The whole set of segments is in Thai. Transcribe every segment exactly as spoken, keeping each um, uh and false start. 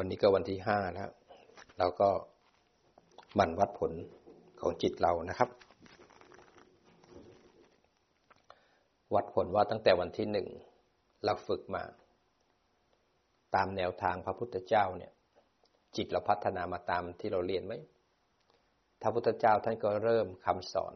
วันนี้ก็วันที่ห้าแล้วเราก็หมั่นวัดผลของจิตเรานะครับวัดผลว่าตั้งแต่วันที่หนึ่งเราฝึกมาตามแนวทางพระพุทธเจ้าเนี่ยจิตเราพัฒนามาตามที่เราเรียนไหมพระพุทธเจ้าท่านก็เริ่มคำสอน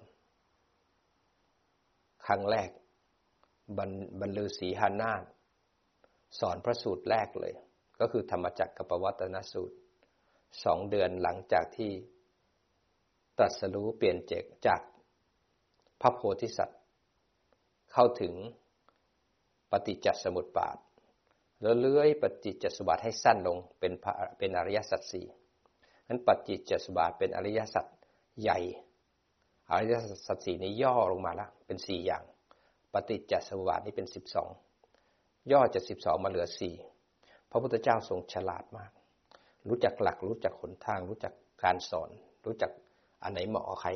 ครั้งแรกบรรบรรลือศีหานาถสอนพระสูตรแรกเลยก็คือธรรมจักรกับปวัตตนสูตรสองเดือนหลังจากที่ตรัสรู้เปลี่ยนจากจากพระโพธิสัตว์เข้าถึงปฏิจจสมุปบาทแล้วเลื้อยปฏิจจสมุปบาทให้สั้นลงเป็นเป็นอริยสัจสี่นั้นปฏิจจสมุปบาทเป็นอริยสัจใหญ่อริยสัจสี่นี้ย่อลงมาแล้วเป็นสี่อย่างปฏิจจสมุปบาทนี้เป็นสิบสองย่อจากสิบสองมาเหลือสี่พระพุทธเจ้าทรงฉลาดมากรู้จักหลักรู้จักหนทางรู้จักการสอนรู้จักอันไหนเหมาะใคร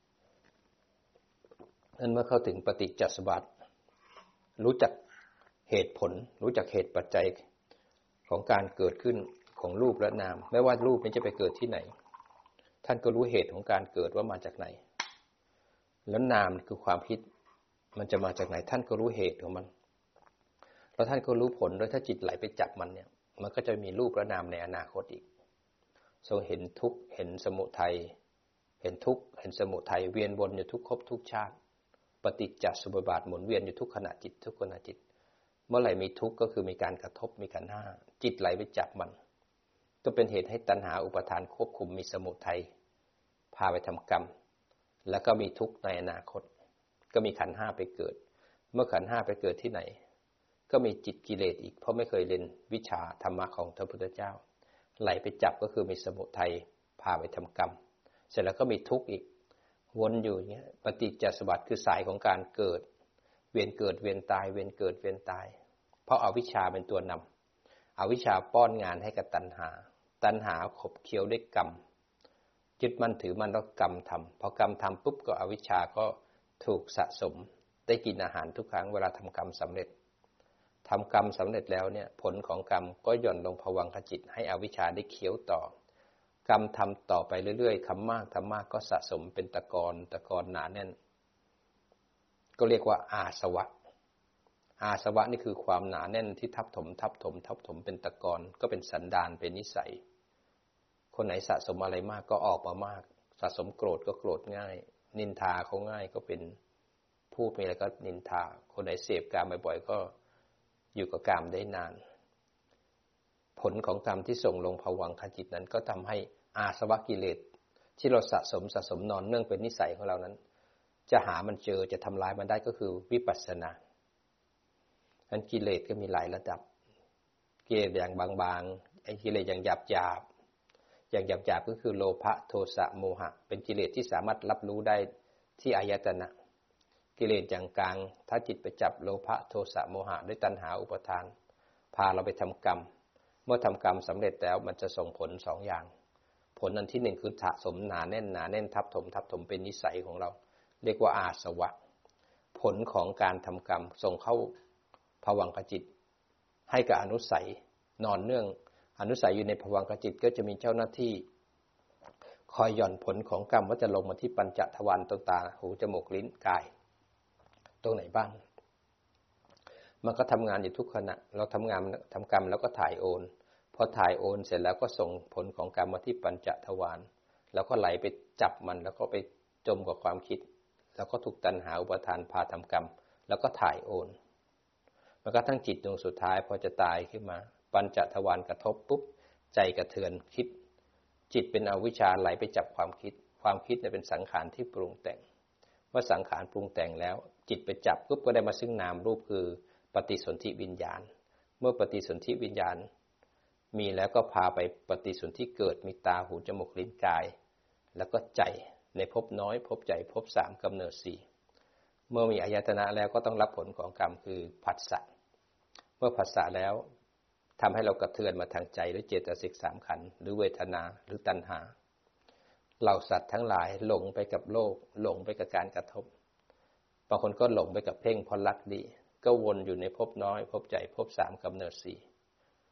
นั้นเมื่อเข้าถึงปฏิจจสมุปบาทรู้จักเหตุผลรู้จักเหตุปัจจัยของการเกิดขึ้นของรูปและนามไม่ว่ารูปนี้จะไปเกิดที่ไหนท่านก็รู้เหตุของการเกิดว่ามาจากไหนแล้วนามคือความคิดมันจะมาจากไหนท่านก็รู้เหตุของมันแล้วท่านก็รู้ผลด้วยถ้าจิตไหลไปจับมันเนี่ยมันก็จะมีรูปและนามในอนาคตอีกทรงเห็นทุกข์เห็นสมุทัยเห็นทุกข์เห็นสมุทัยเวียนวนอยู่ทุกภพทุกชาติปฏิจจสมุปบาทหมุนเวียนอยู่ทุกขณะจิตทุกขณะจิตเมื่อไหร่มีทุกข์ก็คือมีการกระทบมีขันธ์ห้าจิตไหลไปจับมันก็เป็นเหตุให้ตัณหาอุปาทานควบคุมมีสมุทัยพาไปทำกรรมแล้วก็มีทุกข์ในอนาคตก็มีขันธ์ห้าไปเกิดเมื่อขันธ์ห้าไปเกิดที่ไหนก็มีจิตกิเลสอีกเพราะไม่เคยเรียนวิชาธรรมะของพระพุทธเจ้าไหลไปจับก็คือมีสมุทัยพาไปทำกรรมเสร็จแล้วก็มีทุกข์อีกวนอยู่อย่างเงี้ยปฏิจจสมุปบาทคือสายของการเกิดเวียนเกิดเวียนตายเวียนเกิดเวียนตายเพราะอวิชชาเป็นตัวนำอวิชชาป้อนงานให้กับตัณหาตัณหาขบเคี้ยวด้วยกรรมยึดมั่นถือมั่นแล้วกรรมทำพอกรรมทำปุ๊บก็อวิชชาก็ถูกสะสมได้กินอาหารทุกครั้งเวลาทำกรรมสำเร็จทำกรรมสำเร็จแล้วเนี่ยผลของกรรมก็หย่อนลงภวังคจิตให้อวิชชาได้เคี้ยวต่อกรรมทำต่อไปเรื่อยๆทำมากทำมากก็สะสมเป็นตะกอนตะกอนหนาแน่นก็เรียกว่าอาสวะอาสวะนี่คือความหนาแน่นที่ทับถมทับถมทับถมเป็นตะกอนก็เป็นสันดานเป็นนิสัยคนไหนสะสมอะไรมากก็ออกมามากสะสมโกรธก็โกรธง่ายนินทาเขาง่ายก็เป็นพูดมีอะไรก็นินทาคนไหนเสพกามบ่อยๆก็อยู่กับกามได้นานผลของกรรมที่ส่งลงภวังคจิตนั้นก็ทำให้อาสวะกิเลสที่เราสะสมสะสมนอนเนื่องเป็นนิสัยของเรานั้นจะหามันเจอจะทำลายมันได้ก็คือวิปัสสนาอันกิเลสก็มีหลายระดับกิเลสอย่างบางๆไอ้กิเลสอย่างหยาบๆอย่างหยาบๆก็คือโลภะโทสะโมหะเป็นกิเลสที่สามารถรับรู้ได้ที่อายตนะกิเลสอย่างกลางถ้าจิตไปจับโลภะโทสะโมหะด้วยตัณหาอุปาทานพาเราไปทำกรรมเมื่อทำกรรมสำเร็จแล้วมันจะส่งผลสองอย่างผลอันที่หนึ่งคือสะสมหนาแน่นหนาแน่นทับถมทับถมเป็นนิสัยของเราเรียกว่าอาสวะผลของการทำกรรมส่งเข้าภวังคจิตให้กับอนุสัยนอนเนื่องอนุสัยอยู่ในภวังคจิตก็จะมีเจ้าหน้าที่คอยหย่อนผลของกรรมว่าจะลงมาที่ปัญจทวารตาหูจมูกลิ้นกายตรงไหนบ้างมันก็ทำงานอยู่ทุกขณะเราทำงานทำกรรมแล้วก็ถ่ายโอนพอถ่ายโอนเสร็จแล้วก็ส่งผลของกรรมมาที่ปัญจทวารแล้วก็ไหลไปจับมันแล้วก็ไปจมกับความคิดแล้วก็ถูกตัณหาอุปาทานพาทำกรรมแล้วก็ถ่ายโอนมันก็ทั้งจิตดวงสุดท้ายพอจะตายขึ้นมาปัญจทวารกระทบปุ๊บใจกระเทือนคิดจิตเป็นอวิชชาไหลไปจับความคิดความคิดเนี่ยเป็นสังขารที่ปรุงแต่งเมื่อสังขารปรุงแต่งแล้วจิตไปจับปุ๊บก็ได้มาซึ่งนามรูปคือปฏิสนธิวิญญาณเมื่อปฏิสนธิวิญญาณมีแล้วก็พาไปปฏิสนธิเกิดมีตาหูจมูกลิ้นกายแล้วก็ใจในภพน้อยภพใหญ่ภพสามกำเนิดสี่เมื่อมีอายตนะแล้วก็ต้องรับผลของกรรมคือผัสสะเมื่อผัสสะแล้วทำให้เรากระเทือนมาทางใจหรือเจตสิกสามขันธ์หรือเวทนาหรือตัณหาเหล่าสัตว์ทั้งหลายหลงไปกับโลกหลงไปกับการกระทบบางคนก็หลงไปกับเพ่งเพราะรักดีก็วนอยู่ในภพน้อยภพใหญ่ภพสามกำเนิดสี่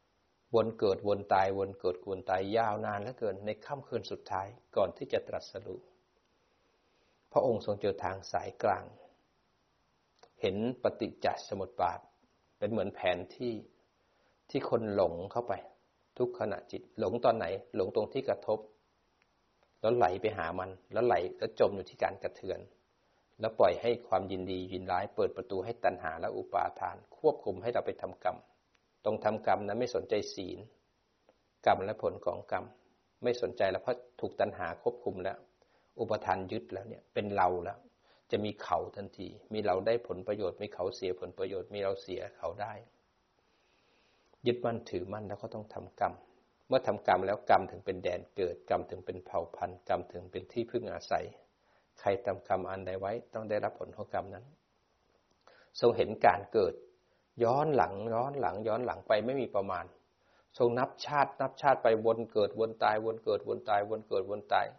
วนเกิดวนตายวนเกิดวนตายยาวนานเหลือเกินในค่ำคืนสุดท้ายก่อนที่จะตรัสรู้พระองค์ทรงเจอทางสายกลางเห็นปฏิจจสมุปบาทเป็นเหมือนแผนที่ที่คนหลงเข้าไปทุกขณะจิตหลงตอนไหนหลงตรงที่กระทบแล้วไหลไปหามันแล้วไหลแล้วจมอยู่ที่การกระเทือนแล้วปล่อยให้ความยินดียินร้ายเปิดประตูให้ตัณหาและอุปาทานควบคุมให้เราไปทำกรรมตรงทำกรรมนั้นไม่สนใจศีลกรรมและผลของกรรมไม่สนใจแล้วเพราะถูกตัณหาควบคุมแล้วอุปทานยึดแล้วเนี่ยเป็นเราแล้วจะมีเขาทันทีมีเราได้ผลประโยชน์มีเขาเสียผลประโยชน์มีเราเสียเขาได้ยึดมั่นถือมั่นแล้วก็ต้องทำกรรมเมื่อทำกรรมแล้วกรรมถึงเป็นแดนเกิดกรรมถึงเป็นเผ่าพันธุ์กรรมถึงเป็นที่พึ่งอาศัยใครทำกรรมอันใดไว้ต้องได้รับผลของกรรมนั้นทรงเห็นการเกิดย้อนหลังย้อนหลังย้อนหลังไปไม่มีประมาณทรงนับชาตินับชาติไปวนเกิดวนตายวนเกิดวนตายวนเกิดวนตาย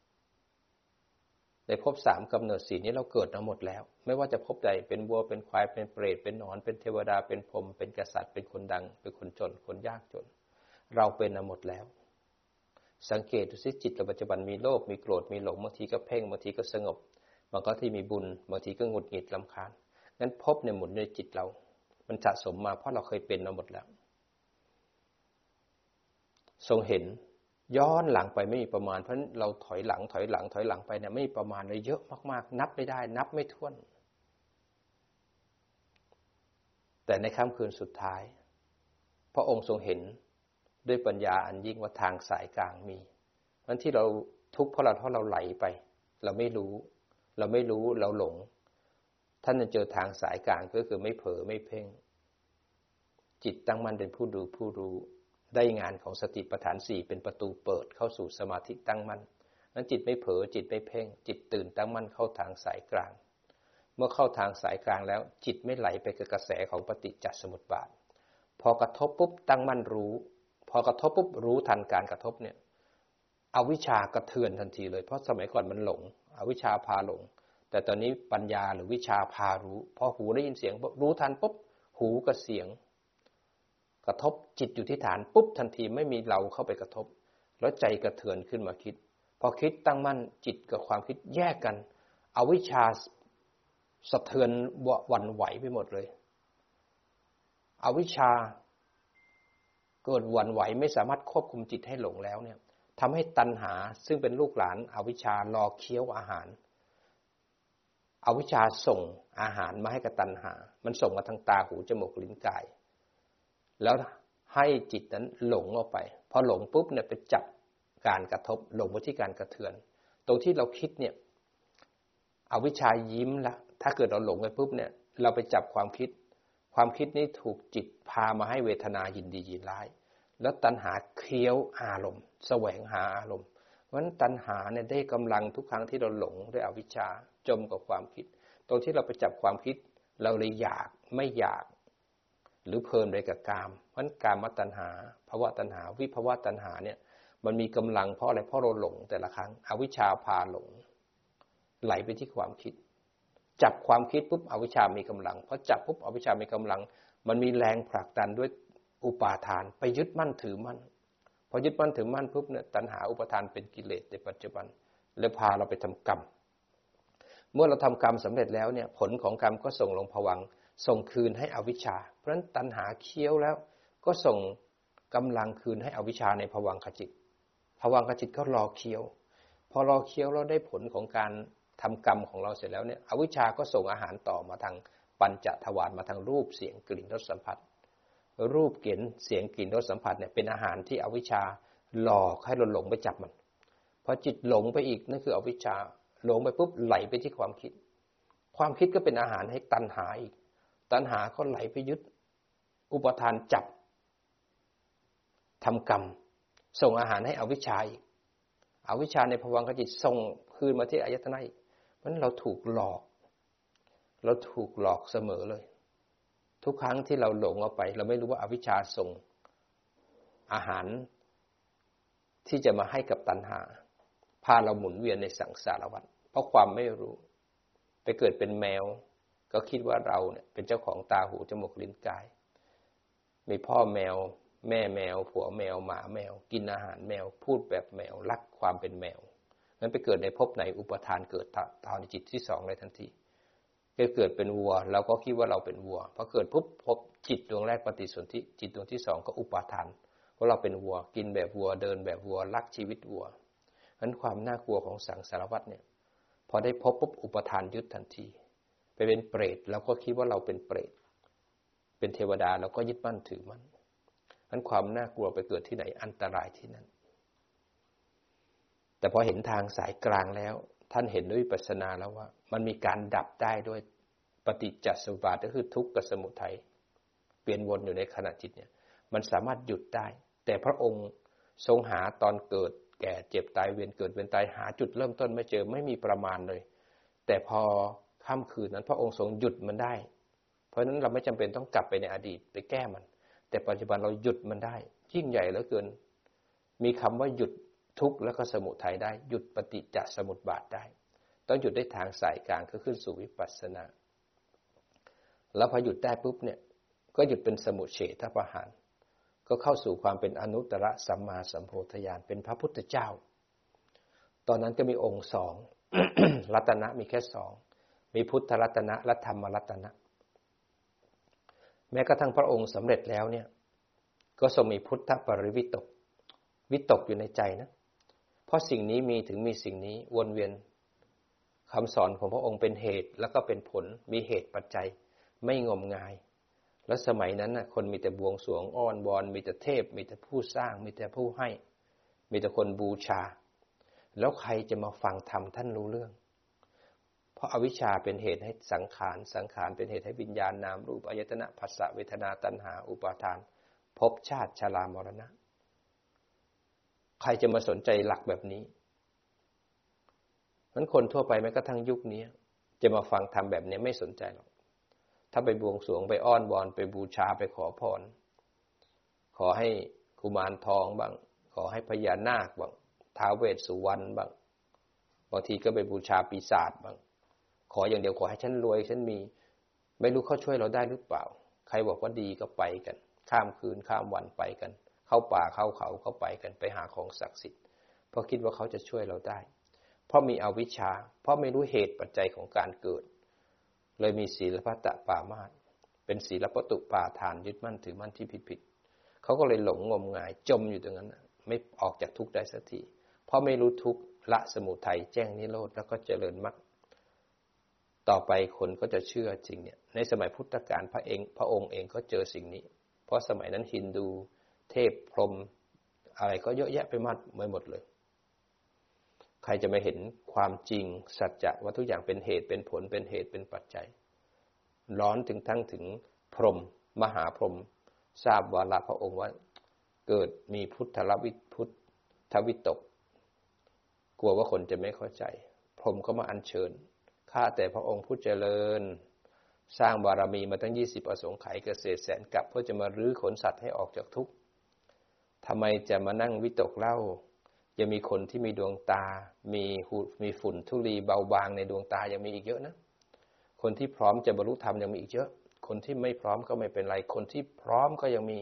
ในภพสามกำเนิดสี่นี้เราเกิดมาหมดแล้วไม่ว่าจะภพใดเป็นวัวเป็นควายเป็นเปรตเป็นหนอนเป็นเทวดาเป็นพรหมเป็นกษัตริย์เป็นคนดังเป็นคนจนคนยากจนเราเป็นมาหมดแล้วสังเกตดูสิจิตเราปัจจุบันมีโลภมีโกรธมีหลงบางทีก็เพ่งบางทีก็สงบบางก็ที่มีบุญบางทีก็หงุดหงิดรำคาญงั้นภพเนี่ยหมุนในจิตเรามันสะสมมาเพราะเราเคยเป็นมาหมดแล้วทรงเห็นย้อนหลังไปไม่มีประมาณเพราะฉะนั้นเราถอยหลังถอยหลังถอยหลังไปเนี่ยไม่มีประมาณเลยเยอะมากๆนับไม่ได้นับไม่ถ้วนแต่ในค่ำคืนสุดท้ายพระองค์ทรงเห็นด้วยปัญญาอันยิ่งว่าทางสายกลางมีเพราะที่เราทุกข์เพราะเราเพราะเราไหลไปเราไม่รู้เราไม่รู้เราหลงท่านจะเจอทางสายกลางก็คือไม่เผลอไม่เพ่งจิตตั้งมั่นเป็นผู้ดูผู้รู้ได้งานของสติปัฏฐานสี่เป็นประตูเปิดเข้าสู่สมาธิตั้งมั่นนั้นจิตไม่เผลอจิตไม่เพ่งจิตตื่นตั้งมั่นเข้าทางสายกลางเมื่อเข้าทางสายกลางแล้วจิตไม่ไหลไปกับกระแสของปฏิจจสมุปบาทพอกระทบปุ๊บตั้งมั่นรู้พอกระทบปุ๊บรู้ทันการกระทบเนี่ยอวิชชากระเทือนทันทีเลยเพราะสมัยก่อนมันหลงอวิชชาพาหลงแต่ตอนนี้ปัญญาหรือวิชาพารู้พอหูได้ยินเสียงรู้ทันปุ๊บหูกับเสียงกระทบจิตอยู่ที่ฐานปุ๊บทันทีไม่มีเราเข้าไปกระทบแล้วใจกระเทือนขึ้นมาคิดพอคิดตั้งมั่นจิตกับความคิดแยกกันอวิชชาสะเทือนหวั่นไหวไปหมดเลยอวิชชาเกิดหวั่นไหวไม่สามารถควบคุมจิตให้หลงแล้วเนี่ยทำให้ตัณหาซึ่งเป็นลูกหลานอวิชชารอเคี้ยวอาหารอวิชชาส่งอาหารมาให้กับตัณหามันส่งมาทางตาหูจมูกลิ้นกายแล้วให้จิตนั้นหลงออกไปพอหลงปุ๊บเนี่ยไปจับการกระทบหลงไปที่การกระเทือนตรงที่เราคิดเนี่ยอวิชชายิ้มละถ้าเกิดเราหลงไปปุ๊บเนี่ยเราไปจับความคิดความคิดนี้ถูกจิตพามาให้เวทนายินดียินร้ายแล้วตัณหาเคี้ยวอารมณ์แสวงหาอารมณ์เพราะฉะนั้นตัณหาเนี่ยได้กำลังทุกครั้งที่เราหลงด้วยอวิชชาจมกับความคิดตรงที่เราไปจับความคิดเราเลยอยากไม่อยากหรือเพลินไปกับกามเพราะกามตัณหาภวตัณหาวิภวตัณหาเนี่ยมันมีกำลังเพราะอะไรเพราะเราหลงแต่ละครั้งอวิชชาพาหลงไหลไปที่ความคิดจับความคิดปุ๊บอวิชชามีกำลังพอจับปุ๊บอวิชชามีกำลังมันมีแรงผลักดันด้วยอุปาทานไปยึดมั่นถือมั่นพอยึดมั่นถือมั่นปุ๊บเนี่ยตัณหาอุปาทานเป็นกิเลสในปัจจุบันแล้วพาเราไปทำกรรมเมื่อเราทำกรรมสำเร็จแล้วเนี่ยผลของกรรมก็ส่งลงภวังค์ส่งคืนให้อวิชชาเพราะฉะนั้นตัณหาเคี้ยวแล้วก็ส่งกำลังคืนให้อวิชชาในภวังคจิตภวังคจิตก็รอเคี้ยวพอรอเคี้ยวแล้วได้ผลของการทำกรรมของเราเสร็จแล้วเนี่ยอวิชชาก็ส่งอาหารต่อมาทางปัญจทวารมาทางรูปเสียงกลิ่นรสสัมผัสรูปกลิ่นเสียงกลิ่นรสสัมผัสเนี่ยเป็นอาหารที่อวิชชาหลอกให้เราหลงไปจับมันพอจิตหลงไปอีกนั่นคืออวิชชาหลงไปปุ๊บไหลไปที่ความคิดความคิดก็เป็นอาหารให้ตัณหาอีกตัณหาก็ไหลไปยึดอุปทานจับทำกรรมส่งอาหารให้อวิชชาอีกอวิชชาในภวังคจิตส่งคืนมาที่อายตนะอีกเพราะฉะนั้นเราถูกหลอกเราถูกหลอกเสมอเลยทุกครั้งที่เราหลงออกไปเราไม่รู้ว่าอวิชชาส่งอาหารที่จะมาให้กับตัณหาพาเราหมุนเวียนในสังสารวัฏเพราะความไม่รู้ไปเกิดเป็นแมวก็คิดว่าเราเนี่ยเป็นเจ้าของตาหูจมูกลิ้นกายมีพ่อแมวแม่แมวผัวแมวหมาแมวกินอาหารแมวพูดแบบแมวรักความเป็นแมวนั้นไปเกิดในภพไหนอุปทานเกิดทางจิตที่สองเลยทันทีเกิดเป็นวัวเราก็คิดว่าเราเป็นวัวพอเกิดปุ๊บพบจิตดวงแรกปฏิสนธิจิตดวงที่สองก็อุปทานเพราะเราเป็นวัวกินแบบวัวเดินแบบวัวรักชีวิตวัวนั้นความน่ากลัวของสังสารวัฏเนี่ยพอได้พบปุ๊บอุปทานยึดทันทีไปเป็นเปรตเราก็คิดว่าเราเป็นเปรตเป็นเทวดาเราก็ยึดมั่นถือมั่นนั้นความน่ากลัวไปเกิดที่ไหนอันตรายที่นั่นแต่พอเห็นทางสายกลางแล้วท่านเห็นด้วยวิปัสสนาแล้วว่ามันมีการดับได้ด้วยปฏิจจสมุปบาทก็คือทุกข์กับสมุทัยเปลี่ยนวนอยู่ในขณะจิตเนี่ยมันสามารถหยุดได้แต่พระองค์ทรงหาตอนเกิดแก่เจ็บตายเวียนเกิดเวียนตายหาจุดเริ่มต้นไม่เจอไม่มีประมาณเลยแต่พอค่ำคืนนั้นพระองค์ทรงหยุดมันได้เพราะฉะนั้นเราไม่จำเป็นต้องกลับไปในอดีตไปแก้มันแต่ปัจจุบันเราหยุดมันได้ยิ่งใหญ่เหลือเกินมีคำว่าหยุดทุกข์แล้วก็สมุทัยได้หยุดปฏิจจสมุปบาทได้ต้องหยุดได้ทางสายกลางก็ขึ้นสู่วิปัสสนาแล้วพอหยุดได้ปุ๊บเนี่ยก็หยุดเป็นสมุเฉทประหารก็เข้าสู่ความเป็นอนุตตรสัมมาสัมโพธิญาณเป็นพระพุทธเจ้าตอนนั้นก็มีองค์สอง รัตนะมีแค่สองมีพุทธรัตนะและธรรมรัตนะแม้กระทั่งพระองค์สำเร็จแล้วเนี่ยก็ทรงมีพุทธปริวิตกวิตกอยู่ในใจนะเพราะสิ่งนี้มีถึงมีสิ่งนี้วนเวียนคำสอนของพระองค์เป็นเหตุแล้วก็เป็นผลมีเหตุปัจจัยไม่งมงายและสมัยนั้นน่ะคนมีแต่บวงสรวงอ้อนวอนมีแต่เทพมีแต่ผู้สร้างมีแต่ผู้ให้มีแต่คนบูชาแล้วใครจะมาฟังธรรมท่านรู้เรื่องเพราะอวิชชาเป็นเหตุให้สังขารสังขารเป็นเหตุให้วิญญาณนามรูปอายตนะผัสสะเวทนาตัณหาอุปาทานภพชาติชรามรณะใครจะมาสนใจหลักแบบนี้นั้นคนทั่วไปแม้กระทั่งยุคนี้จะมาฟังธรรมแบบนี้ไม่สนใจหรอกถ้าไปบวงสรวงไปอ้อนวอนไปบูชาไปขอพรขอให้กุมารทองบ้างขอให้พญานาคบ้างท้าวเวสสุวรรณบ้างบางทีก็ไปบูชาปีศาจบ้างขออย่างเดียวขอให้ฉันรวยฉันมีไม่รู้เขาช่วยเราได้หรือเปล่าใครบอกว่าดีก็ไปกันข้ามคืนข้ามวันไปกันเข้าป่าเข้าเขาเข้าไปกันไปหาของศักดิ์สิทธิ์เพราะคิดว่าเขาจะช่วยเราได้เพราะมีอวิชชาเพราะไม่รู้เหตุปัจจัยของการเกิดเลยมีศีลพัตตปามาสเป็นศีลปตุปาทานยึดมั่นถือมั่นที่ผิดๆเขาก็เลยหลงงมงายจมอยู่ตรงนั้นไม่ออกจากทุกข์ได้สักทีเพราะไม่รู้ทุกข์ละสมุทัยแจ้งนิโรธแล้วก็เจริญมรรคต่อไปคนก็จะเชื่อจริงเนี่ยในสมัยพุทธกาลพระเองพระองค์เองก็เจอสิ่งนี้เพราะสมัยนั้นฮินดูเทพพรหมอะไรก็เยอะแยะไปหมดไปหมดเลยใครจะไม่เห็นความจริงสัจจะว่าทุกอย่างเป็นเหตุเป็นผลเป็นเหตุเป็นปัจจัยร้อนถึงทั้งถึงพรหมมหาพรหมทราบวาระพระองค์ว่าเกิดมีพุทธวิพุทธวิตกกลัวว่าคนจะไม่เข้าใจพรหมก็มาอัญเชิญข้าแต่พระองค์ผู้เจริญสร้างบารมีมาตั้งยี่สิบอสงไขยเกษตรแสนกับเพื่อจะมารื้อขนสัตว์ให้ออกจากทุกข์ทำไมจะมานั่งวิตกเล่ายังมีคนที่มีดวงตามีมีฝุ่นธุลีเบาบางในดวงตายังมีอีกเยอะนะคนที่พร้อมจะบรรลุธรรมยังมีอีกเยอะคนที่ไม่พร้อมก็ไม่เป็นไรคนที่พร้อมก็ยังมี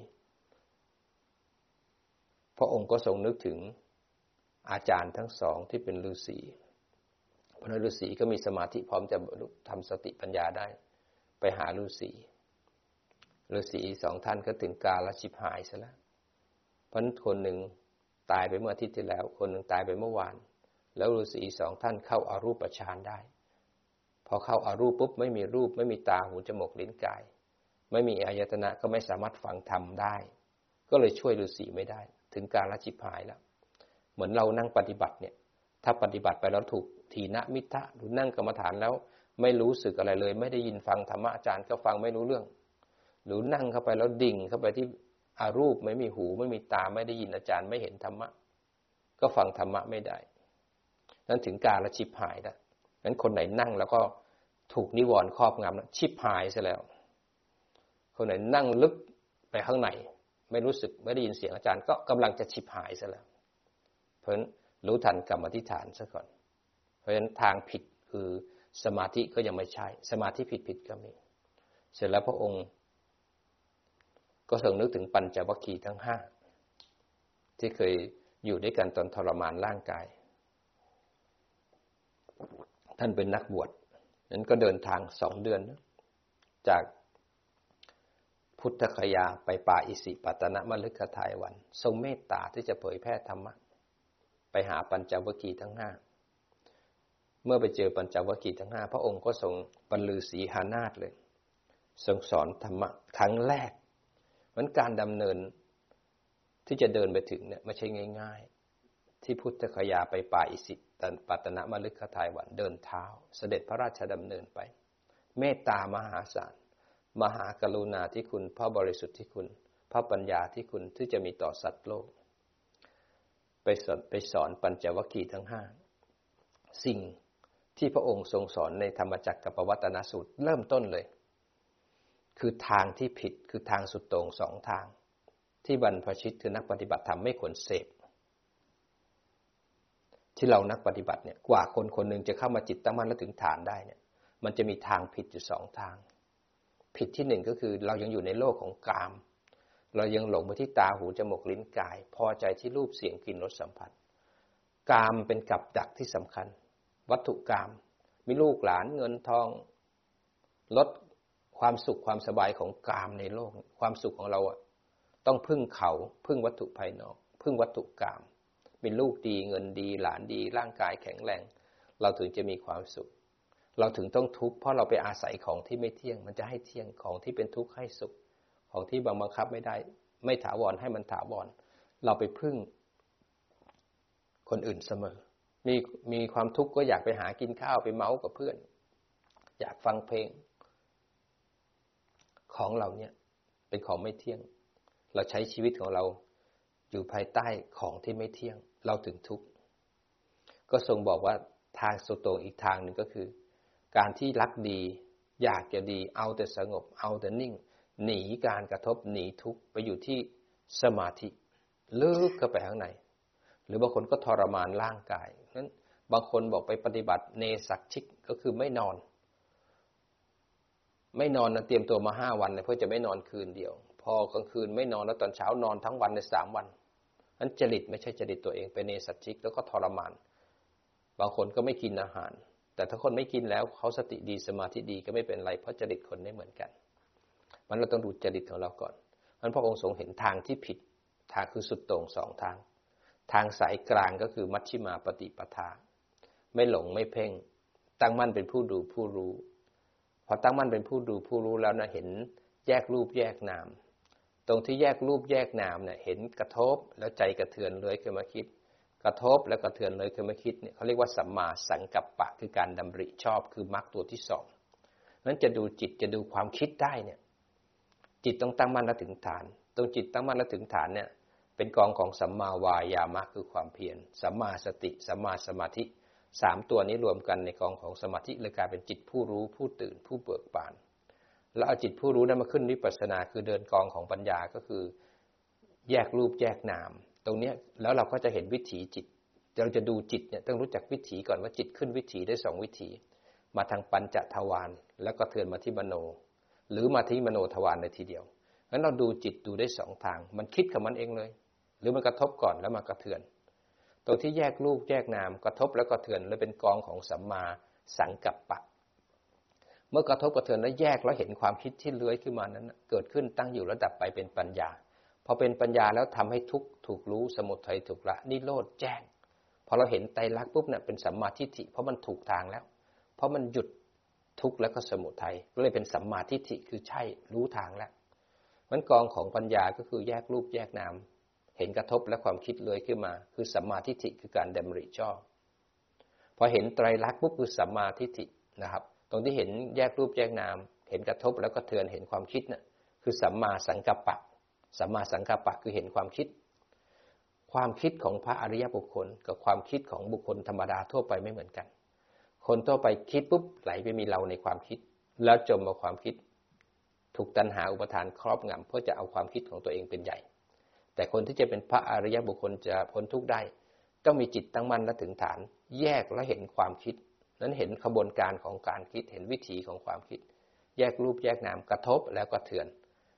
พระองค์ก็ทรงนึกถึงอาจารย์ทั้งสองที่เป็นฤาษีเพราะฤาษีก็มีสมาธิพร้อมจะบรรลุทำสติปัญญาได้ไปหาฤาษีฤาษีสองท่านก็ถึงกาลชิบหายซะแล้วเพราะคนหนึ่งตายไปเมื่ออาทิตย์ที่แล้วคนหนึ่งตายไปเมื่อวานแล้วฤาษีสองท่านเข้าอารูปฌานได้พอเข้าอารูปปุ๊บไม่มีรูปไม่มีตาหูจมูกลิ้นกายไม่มีอายตนะก็ไม่สามารถฟังธรรมได้ก็เลยช่วยฤาษีไม่ได้ถึงกาลชิบหายแล้วเหมือนเรานั่งปฏิบัติเนี่ยถ้าปฏิบัติไปแล้วถูกถีนมิทธะหรือนั่งกรรมฐานแล้วไม่รู้สึกอะไรเลยไม่ได้ยินฟังธรรมะอาจารย์ก็ฟังไม่รู้เรื่องหรือนั่งเข้าไปแล้วดิ่งเข้าไปที่อารูปไม่มีหูไม่มีตาไม่ได้ยินอาจารย์ไม่เห็นธรรมะก็ฟังธรรมะไม่ได้นั้นถึงกาลชิบหายแล้วนั้นคนไหนนั่งแล้วก็ถูกนิวรณ์ครอบงำแล้วชิบหายซะแล้วคนไหนนั่งลึกไปข้างในไม่รู้สึกไม่ได้ยินเสียงอาจารย์ก็กำลังจะชิบหายซะแล้วเพราะฉะนั้นรู้ทันกรรมฐานซะก่อนเพราะฉะนั้นทางผิดคือสมาธิก็ยังไม่ใช่สมาธิผิดๆก็มีเสร็จแล้วพระองค์ก็ก็ทรงนึกถึงปัญจวัคคีย์ทั้งห้าที่เคยอยู่ด้วยกันตอนทรมานร่างกายท่านเป็นนักบวชนั้นก็เดินทางสองเดือนจากพุทธคยาไปป่าอิสิปตนมฤคทายวันทรงเมตตาที่จะเผยแพร่ธรรมะไปหาปัญจวัคคีย์ทั้งห้าเมื่อไปเจอปัญจวัคคีย์ทั้งห้าพระองค์ก็ทรงบรรลือสีหานาถเลยทรงสอนธรรมะครั้งแรกเหมือนการดำเนินที่จะเดินไปถึงเนี่ยไม่ใช่ง่ายๆที่พุทธคยาไปป่าอิสิปตนมฤคทายวันเดินเท้าเสด็จพระราชดำเนินไปเมตตามหาศาลมหากรุณาธิคุณพระบริสุทธิ์ที่คุณพระปัญญาที่คุณที่จะมีต่อสัตว์โลกไปสอนไปสอนปัญจวัคคีย์ทั้งห้าสิ่งที่พระองค์ทรงสอนในธรรมจักรกับปวัตตนสูตรเริ่มต้นเลยคือทางที่ผิดคือทางสุดโต่งสองทางที่บรรพชิตคือนักปฏิบัติธรรมไม่ควรเสพที่เรานักปฏิบัติเนี่ยกว่าคนคนหนึ่งจะเข้ามาจิตตั้งมั่นและถึงฐานได้เนี่ยมันจะมีทางผิดอยู่สองทางผิดที่หนึ่งก็คือเรายังอยู่ในโลกของกามเรายังหลงไปที่ตาหูจมูกลิ้นกายพอใจที่รูปเสียงกลิ่นรสสัมผัสกามเป็นกับดักที่สำคัญวัตถุกามมีลูกหลานเงินทองลดความสุขความสบายของกามในโลกความสุขของเราอ่ะต้องพึ่งเขาพึ่งวัตถุภายนอกพึ่งวัตถุกามมีลูกดีเงินดีหลานดีร่างกายแข็งแรงเราถึงจะมีความสุขเราถึงต้องทุกข์เพราะเราไปอาศัยของที่ไม่เที่ยงมันจะให้เที่ยงของที่เป็นทุกข์ให้สุขของที่บังคับไม่ได้ไม่ถาวรให้มันถาวรเราไปพึ่งคนอื่นเสมอมีมีความทุกข์ก็อยากไปหากินข้าวไปเมากับเพื่อนอยากฟังเพลงของเราเนี่ยเป็นของไม่เที่ยงเราใช้ชีวิตของเราอยู่ภายใต้ของที่ไม่เที่ยงเราถึงทุกข์ก็ทรงบอกว่าทางสุดโต่งอีกทางหนึ่งก็คือการที่รักดีอยากจะดีเอาแต่สงบเอาแต่นิ่งหนีการกระทบหนีทุกข์ไปอยู่ที่สมาธิลึกเข้าไปข้างในหรือบางคนก็ทรมานร่างกายนั้นบางคนบอกไปปฏิบัติเนสักชิกก็คือไม่นอนไม่นอนนะเตรียมตัวมาห้าวันเพื่อจะไม่นอนคืนเดียวพอกลางคืนไม่นอนแล้วตอนเช้านอนทั้งวันในสามวันนั้นจริตไม่ใช่จริตตัวเองเป็นเนสักชิกแล้วก็ทรมานบางคนก็ไม่กินอาหารแต่ถ้าคนไม่กินแล้วเขาสติดีสมาธิดีก็ไม่เป็นไรเพราะจริตคนไม่เหมือนกันมันเราต้องดูจริตของเราก่อนนั้นพระองค์ทรงเห็นทางที่ผิดทางคือสุดโต่งสองทางทางสายกลางก็คือมัชฌิมาปฏิปทาไม่หลงไม่เพ่งตั้งมั่นเป็นผู้ดูผู้รู้พอตั้งมั่นเป็นผู้ดูผู้รู้แล้วนะเห็นแยกรูปแยกนามตรงที่แยกรูปแยกนามเนี่ยเห็นกระทบแล้วใจกระเทือนเลยขึ้นมาคิดกระทบแล้วกระเทือนเลยขึ้นมาคิดเนี่ยเขาเรียกว่าสัมมาสังกัปปะคือการดำริชอบคือมรรคตัวที่สองนั้นจะดูจิตจะดูความคิดได้เนี่ยจิตต้องตั้งมั่นและถึงฐานตรงจิตตั้งมั่นและถึงฐานเนี่ยเป็นกองของสัมมาวายามะคือความเพียรสัมมาสติสัมมาสมาธิสามตัวนี้รวมกันในกองของสมาธิเลยกลายเป็นจิตผู้รู้ผู้ตื่นผู้เบิกบานแล้วเอาจิตผู้รู้นั้นมาขึ้นวิปัสสนาคือเดินกองของปัญญาก็คือแยกรูปแยกนามตรงนี้แล้วเราก็จะเห็นวิถีจิตเราจะดูจิตเนี่ยต้องรู้จักวิถีก่อนว่าจิตขึ้นวิถีได้สองวิถีมาทางปัญจทวารแล้วก็เทือนมาที่มโนหรือมาที่มโนทวารในทีเดียวงั้นเราดูจิตดูได้สองทางมันคิดกับมันเองเลยหรือมันกระทบก่อนแล้วมากระเทือนตรงที่แยกรูปแยกนามกระทบแล้วก็เทือนเลยเป็นกองของสัมมาสังกัปปะเมื่อกระทบกระเทือนแล้วแยกแล้วเห็นความคิดที่เลื้อยขึ้นมานั้นเกิดขึ้นตั้งอยู่ระดับไปเป็นปัญญาพอเป็นปัญญาแล้วทำให้ทุกข์ถูกรู้สมุทัยถูกละนิโรธแจ้งพอเราเห็นไตรลักษณ์ปุ๊บเนี่ยเป็นสัมมาทิฏฐิเพราะมันถูกทางแล้วเพราะมันหยุดทุกข์แล้วก็สมุทัยก็เลยเป็นสัมมาทิฏฐิคือใช่รู้ทางแล้วมันกองของปัญญาก็คือแยกรูปแยกนามเห็นกระทบและความคิดเลื้อยขึ้นมาคือสัมมาทิฏฐิคือการดำริชอบพอเห็นไตรลักษณ์ปุ๊บคือสัมมาทิฏฐินะครับตรงที่เห็นแยกรูปแยกนามเห็นกระทบแล้วก็เทือนเห็นความคิดน่ะคือสัมมาสังกัปปะสัมมาสังกัปปะคือเห็นความคิดความคิดของพระอริยบุคคลกับความคิดของบุคคลธรรมดาทั่วไปไม่เหมือนกันคนทั่วไปคิดปุ๊บไหลไปมีเราในความคิดแล้วจมกับความคิดถูกตัณหาอุปทานครอบงำเพื่อจะเอาความคิดของตัวเองเป็นใหญ่แต่คนที่จะเป็นพระอริยบุคคลจะพ้นทุกข์ได้ต้องมีจิตตั้งมั่นและถึงฐานแยกและเห็นความคิดนั้นเห็นขบวนการของการคิดเห็นวิถีของความคิดแยกรูปแยกนามกระทบแล้วก็เทือน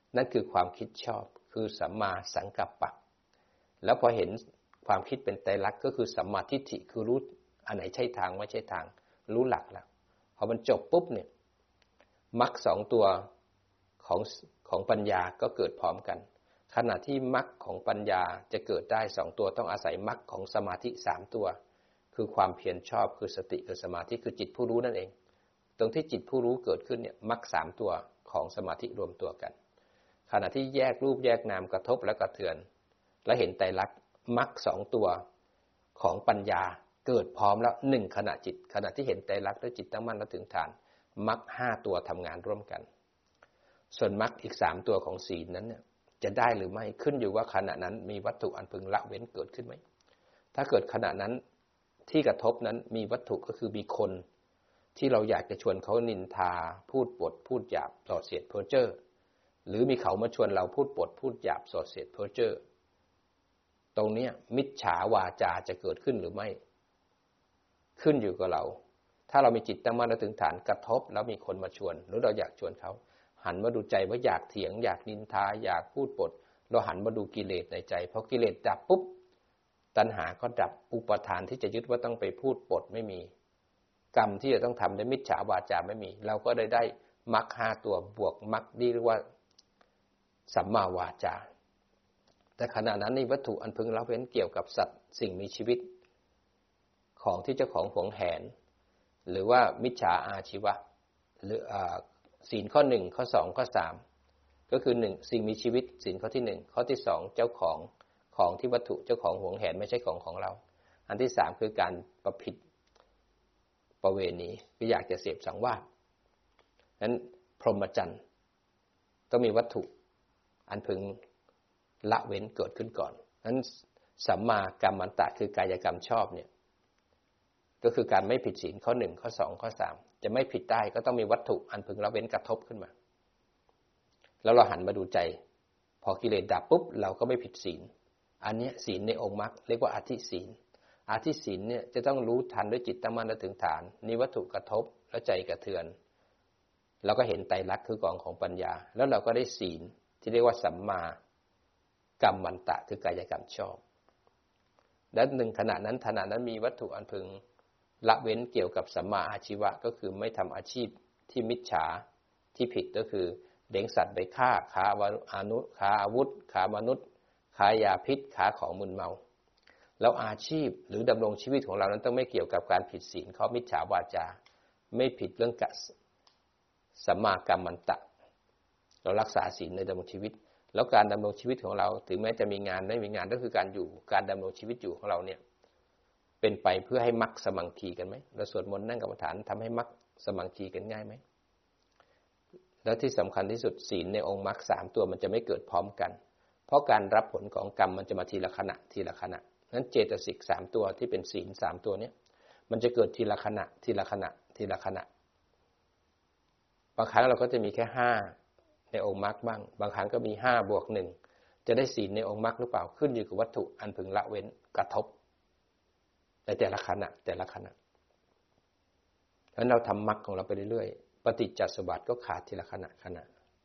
นั่นคือความคิดชอบคือสัมมาสังกัปปะแล้วพอเห็นความคิดเป็นไตรลักษณ์ก็คือสัมมาทิฏฐิคือรู้อันไหนใช่ทางไม่ใช่ทางรู้หลักแล้วพอมันจบปุ๊บเนี่ยมรรคสองตัวของของปัญญาก็เกิดพร้อมกันขณะที่มรรคของปัญญาจะเกิดได้สองตัวต้องอาศัยมรรคของสมาธิสามตัวคือความเพียรชอบคือสติคือสมาธิคือจิตผู้รู้นั่นเองตรงที่จิตผู้รู้เกิดขึ้นเนี่ยมรรคสามตัวของสมาธิรวมตัวกันขณะที่แยกรูปแยกนามกระทบและกระเทือนและเห็นไตรลักษณ์มรรคสองตัวของปัญญาเกิดพร้อมแล้วหนึ่งขณะจิตขณะที่เห็นไตรลักษณ์ด้วยจิตตั้งมั่นและถึงฐานมรรคห้าตัวทำงานร่วมกันส่วนมรรคอีกสามตัวของศีลนั้นเนี่ยจะได้หรือไม่ขึ้นอยู่ว่าขณะนั้นมีวัตถุอันพึงละเว้นเกิดขึ้นไหมถ้าเกิดขณะนั้นที่กระทบนั้นมีวัตถุก็คือมีคนที่เราอยากจะชวนเขานินทาพูดปดพูดหยาบส่อเสียดเพ้อเจ้อหรือมีเขามาชวนเราพูดปดพูดหยาบส่อเสียดเพ้อเจ้อตรงนี้มิจฉาวาจาจะเกิดขึ้นหรือไม่ขึ้นอยู่กับเราถ้าเรามีจิตตั้งมั่นและถึงฐานกระทบแล้วมีคนมาชวนหรือเราอยากชวนเขาหันมาดูใจว่าอยากเถียงอยากนินทาอยากพูดปดเราหันมาดูกิเลสในใจพอกิเลสดับปุ๊บตัณหาก็ดับอุปทานที่จะยึดว่าต้องไปพูดปดไม่มีกรรมที่จะต้องทำในมิจฉาวาจาไม่มีเราก็ได้ได้มรรคห้าตัวบวกมรรคที่เรียกว่าสัมมาวาจาแต่ขณะนั้นในวัตถุอันพึงละเว้นเกี่ยวกับสัตว์สิ่งมีชีวิตของที่เจ้าของหวงแหนหรือว่ามิจฉาอาชีวะหรือศีลข้อหนึ่งข้อสองข้อสามก็คือหนึ่งสิ่งมีชีวิตศีลข้อที่หนึ่งข้อที่สองเจ้าของของที่วัตถุเจ้าของหวงแหนไม่ใช่ของของเราอันที่สามคือการประพฤติประเวณีคืออยากจะเสพสังวาสนั้นพรหมจรรย์ต้องมีวัตถุอันพึงละเว้นเกิดขึ้นก่อนนั้นสัมมากัมมันตะคือกายกรรมชอบเนี่ยก็คือการไม่ผิดศีลข้อหนึ่งข้อสองข้อสามจะไม่ผิดได้ก็ต้องมีวัตถุอันพึงละเว้นกระทบขึ้นมาแล้วเราหันมาดูใจพอกิเลสดับปุ๊บเราก็ไม่ผิดศีลอันนี้ศีลในองค์มรรคเรียกว่าอธิศีลอธิศีลเนี่ยจะต้องรู้ทันด้วยจิตตั้งมั่นและถึงฐานนี่วัตถุกระทบแล้วใจกระเทือนเราก็เห็นไตรลักษณ์คือกองของปัญญาแล้วเราก็ได้ศีลที่เรียกว่าสัมมากัมมันตะคือกายกรรมชอบและหนึ่งขณะนั้นขณะนั้นมีวัตถุอันพึงละเว้นเกี่ยวกับสัมมาอาชีวะก็คือไม่ทำอาชีพที่มิจฉาที่ผิดก็คือเลี้ยงสัตว์ไปฆ่าค้าอานุค้าอาวุธค้ามนุษย์ค้ายาพิษค้าของมึนเมาแล้วอาชีพหรือดำรงชีวิตของเรานั้นต้องไม่เกี่ยวกับการผิดศีลข้อมิจฉาวาจาไม่ผิดเรื่องกัสสัมมากัมมันตะเรารักษาศีลในดำรงชีวิตแล้วการดำรงชีวิตของเราถึงแม้จะมีงานไม่มีงานก็คือการอยู่การดำรงชีวิตอยู่ของเราเนี่ยเป็นไปเพื่อให้มรรคสมังคีกันไหมเราสวดมนต์นั่งกรรมฐานทำให้มรรคสมังคีกันง่ายไหมแล้วที่สำคัญที่สุดศีลในองค์มรรคสามตัวมันจะไม่เกิดพร้อมกันเพราะการรับผลของกรรมมันจะมาทีละขณะทีละขณะนั้นเจตสิกสามตัวที่เป็นศีลสามตัวเนี้ยมันจะเกิดทีละขณะทีละขณะทีละขณะบางครั้งเราก็จะมีแค่ห้าในองค์มรรคบ้างบางครั้งก็มีห้าบวกหนึ่งจะได้ศีลในองค์มรรคหรือเปล่าขึ้นอยู่กับวัตถุอันพึงละเว้นกระทบในแต่ละขณะแต่ละขณะเพราะฉะนั้นเราทำมรรคของเราไปเรื่อยๆปฏิจจสมุปบาทก็ขาดทีละขณะขณะ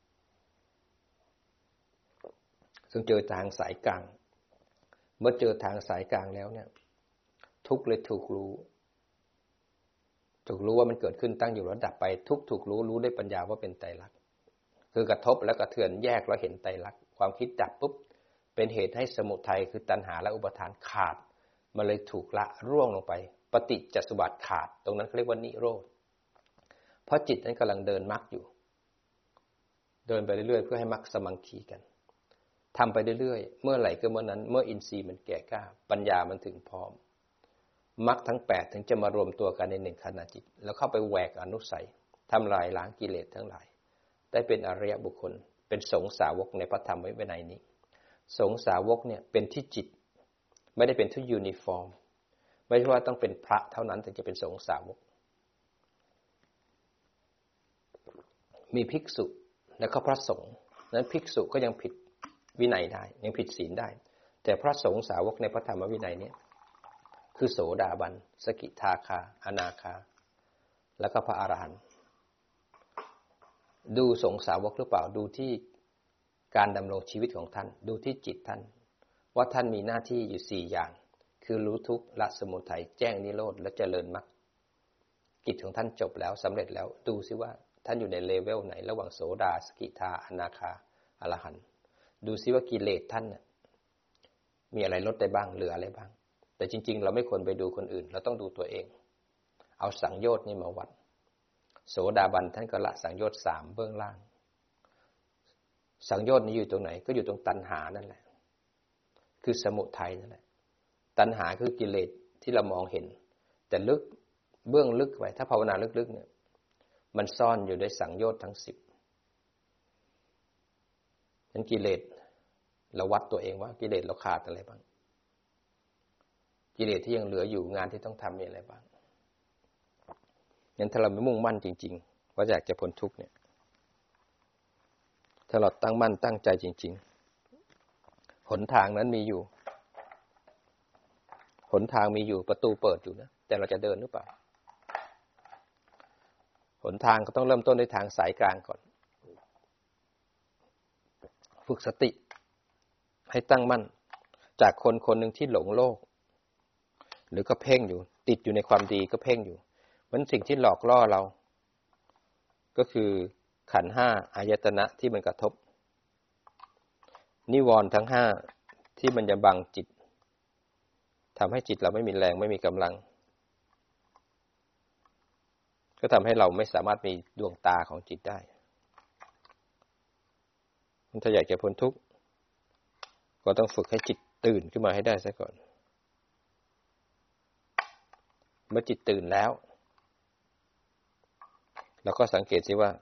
ซึ่งเจอทางสายกลางเมื่อเจอทางสายกลางแล้วเนี่ยทุกข์เลยถูกรู้ถูกรู้ว่ามันเกิดขึ้นตั้งอยู่แล้วดับไปทุกถูกรู้รู้ด้วยปัญญาว่าเป็นไตรลักษณ์คือกระทบแล้วกระเทือนแยกแล้วเห็นไตรลักษณ์ความคิดดับปุ๊บเป็นเหตุให้สมุทัยคือตัณหาและอุปาทานขาดมันเลยถูกละร่วงลงไปปฏิจจสมุปบาทขาดตรงนั้นเขาเรียกว่านิโรธเพราะจิตนั้นกำลังเดินมรรคอยู่เดินไปเรื่อยๆเพื่อให้มรรคสมังคีกันทำไปเรื่อยๆเมื่อไหร่ก็เมื่อนั้นเมื่ออินทรีย์มันแก่กล้าปัญญามันถึงพร้อมมรรคทั้งแปดถึงจะมารวมตัวกันในหนึ่งขณะจิตแล้วเข้าไปแหวกอนุสัยทำลายล้างกิเลสทั้งหลายได้เป็นอริยบุคคลเป็นสงฆ์สาวกในพระธรรมวินัยนี้สงฆ์สาวกเนี่ยเป็นที่จิตไม่ได้เป็นที่ยูนิฟอร์มไม่ใช่ว่าต้องเป็นพระเท่านั้นถึงจะเป็นสงฆ์สาวกมีภิกษุและก็พระสงฆ์นั้นภิกษุก็ยังผิดวินัยได้ยังผิดศีลได้แต่พระสงฆ์สาวกในพระธรรมวินัยนี้คือโสดาบันสกิทาคาอนาคาแล้วก็พระอรหันต์ดูสงฆ์สาวกหรือเปล่าดูที่การดำรงชีวิตของท่านดูที่จิตท่านว่าท่านมีหน้าที่อยู่สี่อย่างคือรู้ทุกข์ละสมุทัยแจ้งนิโรธและเจริญมรรคกิจของท่านจบแล้วสำเร็จแล้วดูซิว่าท่านอยู่ในเลเวลไหนระหว่างโสดาสกิทาอนาคาอรหันต์ดูซิว่ากิเลสท่านเนี่ยมีอะไรลดได้บ้างเหลืออะไรบ้างแต่จริงๆเราไม่ควรไปดูคนอื่นเราต้องดูตัวเองเอาสังโยชน์นี่มาวัดโสดาบันท่านก็ละสังโยชน์สามเบื้องล่างสังโยชน์นี้อยู่ตรงไหนก็อยู่ตรงตัณหานั่นแหละคือสมุทัยนั่นแหละตัณหาคือกิเลสที่เรามองเห็นแต่ลึกเบื้องลึกไปถ้าภาวนาลึกๆเนี่ยมันซ่อนอยู่ในสังโยชน์ทั้งสิบนั้นกิเลสเราวัดตัวเองว่ากิเลสเราขาดอะไรบ้างกิเลสที่ยังเหลืออยู่งานที่ต้องทำมีอะไรบ้างงั้นถ้าเราไม่มุ่งมั่นจริงๆว่าอยากจะพ้นทุกข์เนี่ยถ้าเราตั้งมั่นตั้งใจจริงๆหนทางนั้นมีอยู่หนทางมีอยู่ประตูเปิดอยู่นะแต่เราจะเดินหรือเปล่าหนทางก็ต้องเริ่มต้นด้วยทางสายกลางก่อนฝึกสติให้ตั้งมั่นจากคนคนหนึ่งที่หลงโลกหรือก็เพ่งอยู่ติดอยู่ในความดีก็เพ่งอยู่มันสิ่งที่หลอกล่อเราก็คือขันธ์ห้าอายตนะที่มันกระทบนิวรณ์ทั้งห้าที่มันจะบังจิตทำให้จิตเราไม่มีแรงไม่มีกำลังก็ทำให้เราไม่สามารถมีดวงตาของจิตได้ถ้าอยากจะพ้นทุกข์ก็ต้องฝึกให้จิตตื่นขึ้นมาให้ได้ซะก่อนเมื่อจิตตื่นแล้วเราก็สังเกตสิว่า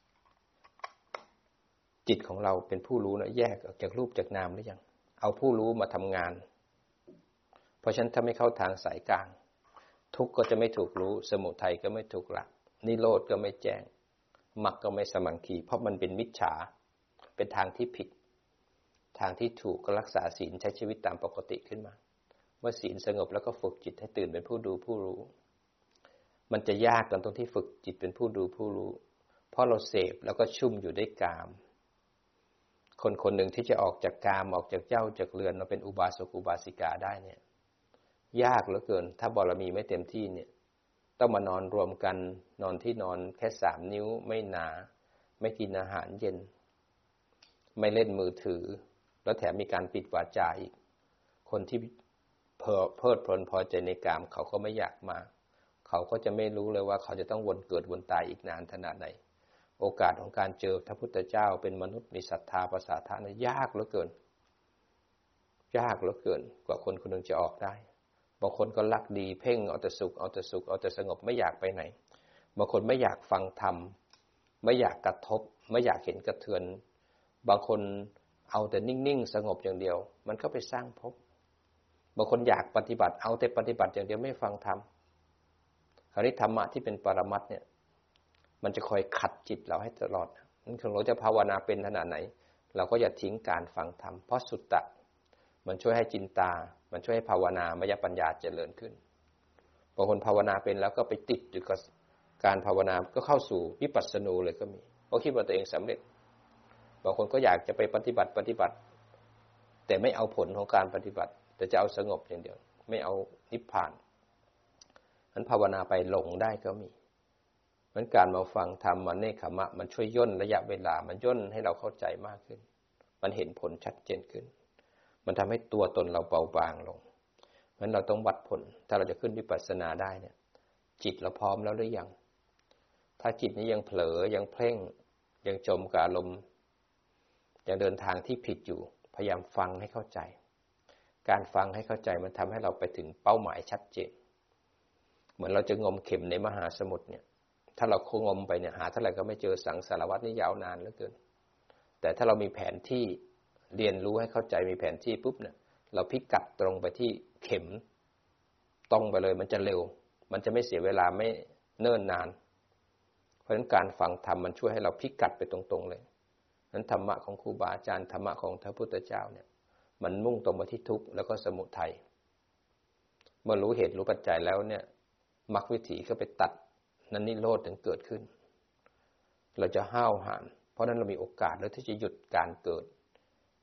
จิตของเราเป็นผู้รู้นะแยกออกจากรูปจากนามหรือยังเอาผู้รู้มาทำงานเพราะฉะนั้นถ้าไม่เข้าทางสายกลางทุกข์ก็จะไม่ถูกรู้สมุทัยก็ไม่ถูกละนิโรธก็ไม่แจ้งมรรคก็ไม่สมังคีเพราะมันเป็นมิจฉาเป็นทางที่ผิดทางที่ถูกก็รักษาศีลใช้ชีวิตตามปกติขึ้นมาเมื่อศีลสงบแล้วก็ฝึกจิตให้ตื่นเป็นผู้ดูผู้รู้มันจะยากตอนตรงที่ฝึกจิตเป็นผู้ดูผู้รู้เพราะเราเสพแล้วก็ชุ่มอยู่ด้วยกามคนคนหนึ่งที่จะออกจากกามออกจากเจ้าจากเรือนมาเป็นอุบาสกอุบาสิกาได้เนี่ยยากเหลือเกินถ้าบารมีไม่เต็มที่เนี่ยต้องมานอนรวมกันนอนที่นอนแค่สามนิ้วไม่หนาไม่กินอาหารเย็นไม่เล่นมือถือแล้วแถมมีการปิดวาจาอีกคนที่เพลิดเพลินพอใจในกามเขาก็ไม่อยากมาเขาก็จะไม่รู้เลยว่าเขาจะต้องวนเกิดวนตายอีกนานขนาดไหนโอกาสของการเจอพระพุทธเจ้าเป็นมนุษย์มีศรัทธาประสาทะนั้นยากเหลือเกินยากเหลือเกินกว่าคนคนหนึ่งจะออกได้บางคนก็รักดีเพ่งเอาแต่สุขเอาแต่สุขเอาแต่สงบไม่อยากไปไหนบางคนไม่อยากฟังธรรมไม่อยากกระทบไม่อยากเห็นกระเทือนบางคนเอาแต่นิ่งๆสงบอย่างเดียวมันก็ไปสร้างภพบางคนอยากปฏิบัติเอาแต่ปฏิบัติอย่างเดียวไม่ฟังธรรมคราวนี้ธรรมะที่เป็นปรมัตถ์เนี่ยมันจะคอยขัดจิตเราให้ตลอดนั่นคือเราจะภาวนาเป็นขนาดไหนเราก็อย่าทิ้งการฟังธรรมเพราะสุตตะมันช่วยให้จินตามันช่วยให้ภาวนามยปัญญาเจริญขึ้นบางคนภาวนาเป็นแล้วก็ไปติดอยู่กับการภาวนาก็เข้าสู่วิปัสสนูเลยก็มีเพราะคิดว่าตัวเองสำเร็จบางคนก็อยากจะไปปฏิบัติปฏิบัติแต่ไม่เอาผลของการปฏิบัติแต่จะเอาสงบอย่างเดียวไม่เอานิพพานนั้นภาวนาไปหลงได้ก็มีมันการมาฟังธรรมมันเนคขมะมันช่วยย่นระยะเวลามันย่นให้เราเข้าใจมากขึ้นมันเห็นผลชัดเจนขึ้นมันทำให้ตัวตนเราเบาบางลงเพราะฉะนั้นเราต้องวัดผลถ้าเราจะขึ้นวิปัสสนาได้เนี่ยจิตเราพร้อมแล้วหรือยังถ้าจิตนี้ยังเผลอยังเพ่งยังจมกับอารมณ์ยังเดินทางที่ผิดอยู่พยายามฟังให้เข้าใจการฟังให้เข้าใจมันทำให้เราไปถึงเป้าหมายชัดเจนเหมือนเราจะงมเข็มในมหาสมุทรเนี่ยถ้าเราคงงมไปเนี่ยหาเท่าไหร่ก็ไม่เจอสังสารวัฏนี่ยาวนานเหลือเกินแต่ถ้าเรามีแผนที่เรียนรู้ให้เข้าใจมีแผนที่ปุ๊บเนี่ยเราพิกัดตรงไปที่เข็มตรงไปเลยมันจะเร็วมันจะไม่เสียเวลาไม่เนิ่นนานเพราะฉะนั้นการฟังธรรมมันช่วยให้เราพิกัดไปตรงๆเลยนั้นธรรมะของครูบาอาจารย์ธรรมะของพระพุทธเจ้าเนี่ยมันมุ่งตรงมาที่ทุกข์แล้วก็สมุทัยเมื่อรู้เหตุรู้ปัจจัยแล้วเนี่ยมรรควิถีก็ไปตัดนั้นนิโรธถึงเกิดขึ้นเราจะห้าวหาญเพราะนั้นเรามีโอกาสแล้วที่จะหยุดการเกิด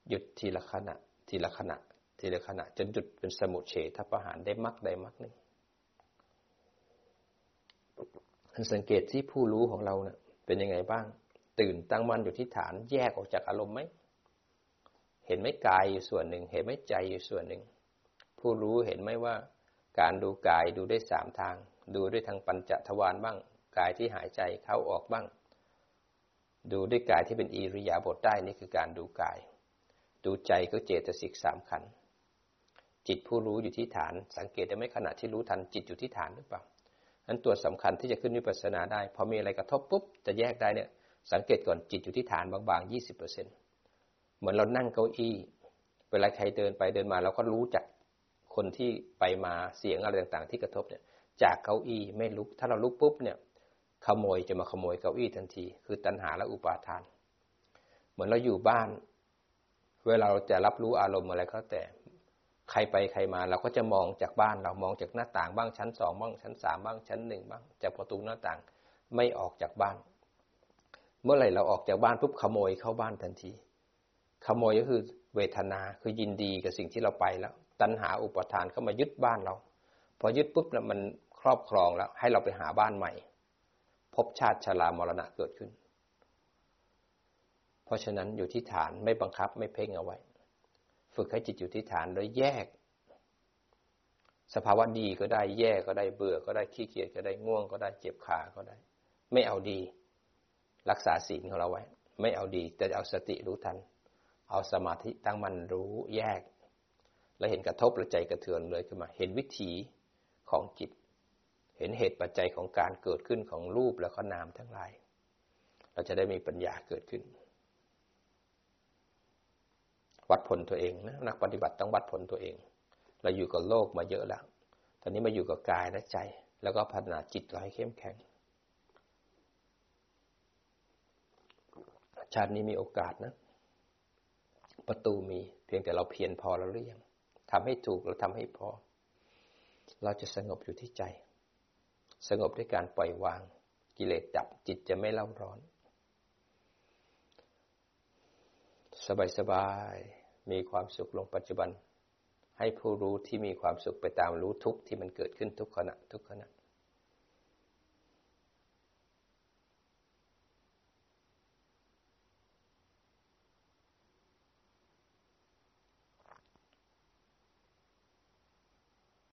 หยุดทีละขณะทีละขณะทีละขณะจนหยุดเป็นสมุเฉทประหารได้มรรคได้มรรคหนึ่งสังเกตที่ผู้รู้ของเราเนี่ยเป็นยังไงบ้างตื่นตั้งมั่นอยู่ที่ฐานแยกออกจากอารมณ์ไหมเห็นไหมกายอยู่ส่วนหนึ่งเห็นไหมใจอยู่ส่วนหนึ่งผู้รู้เห็นไหมว่าการดูกายดูได้สามทางดูด้วยทางปัญจทวารบ้างกายที่หายใจเข้าออกบ้างดูด้วยกายที่เป็นอิริยาบถได้นี่คือการดูกายดูใจก็เจตสิกสามขันธ์จิตผู้รู้อยู่ที่ฐานสังเกตได้ไหมขณะที่รู้ทันจิตอยู่ที่ฐานหรือเปล่านั้นตัวสำคัญที่จะขึ้นวิปัสสนาได้พอมีอะไรกระทบปุ๊บจะแยกได้เนี่ยสังเกตก่อนจิตอยู่ที่ฐานบางๆ ยี่สิบเปอร์เซ็นต์ เหมือนเรานั่งเก้าอี้เวลาใครเดินไปเดินมาเราก็รู้จักคนที่ไปมาเสียงอะไรต่างๆที่กระทบเนี่ยจากเก้าอี้ไม่ลุกถ้าเราลุกปุ๊บเนี่ยขโมยจะมาขโมยเก้าอี้ทันทีคือตัณหาและอุปาทานเหมือนเราอยู่บ้านเวลาเราจะรับรู้อารมณ์อะไรก็แต่ใครไปใครมาเราก็จะมองจากบ้านเรามองจากหน้าต่างบ้างชั้นสองบ้างชั้นสามบ้างชั้นหนึ่งบ้างจากประตูหน้าต่างไม่ออกจากบ้านเมื่อไหร่เราออกจากบ้านปุ๊บขโมยเข้าบ้านทันทีขโมยก็คือเวทนาคือยินดีกับสิ่งที่เราไปแล้วตัณหาอุปาทานเข้ามายึดบ้านเราพอยึดปุ๊บแล้วมันครอบครองแล้วให้เราไปหาบ้านใหม่ภพชาติชรามรณะเกิดขึ้นเพราะฉะนั้นอยู่ที่ฐานไม่บังคับไม่เพ่งเอาไว้ฝึกให้จิตอยู่ที่ฐานโดยแยกสภาวะดีก็ได้แย่ก็ได้เบื่อก็ได้ขี้เกียจก็ได้ง่วงก็ได้เจ็บขาก็ได้ไม่เอาดีรักษาศีลของเราไว้ไม่เอาดีแต่เอาสติรู้ทันเอาสมาธิตั้งมั่นรู้แยกแล้วเห็นกระทบแล้วใจกระเทือนเลยขึ้นมาเห็นวิถีของจิตเห็นเหตุปัจจัยของการเกิดขึ้นของรูปแล้วก็นามทั้งหลายเราจะได้มีปัญญาเกิดขึ้นวัดผลตัวเองนะนักปฏิบัติต้องวัดผลตัวเองเราอยู่กับโลกมาเยอะแล้วตอนนี้มาอยู่กับกายและใจแล้วก็พัฒนาจิตเราให้เข้มแข็งชาตินี้มีโอกาสนะประตูมีเพียงแต่เราเพียรพอแล้วหรือยังทำให้ถูกแล้วทำให้พอเราจะสงบอยู่ที่ใจสงบด้วยการปล่อยวางกิเลสดับจิตจะไม่เล่าร้อนสบายๆมีความสุขลงปัจจุบันให้ผู้รู้ที่มีความสุขไปตามรู้ทุกข์ที่มันเกิดขึ้นทุกขณะทุกขณะ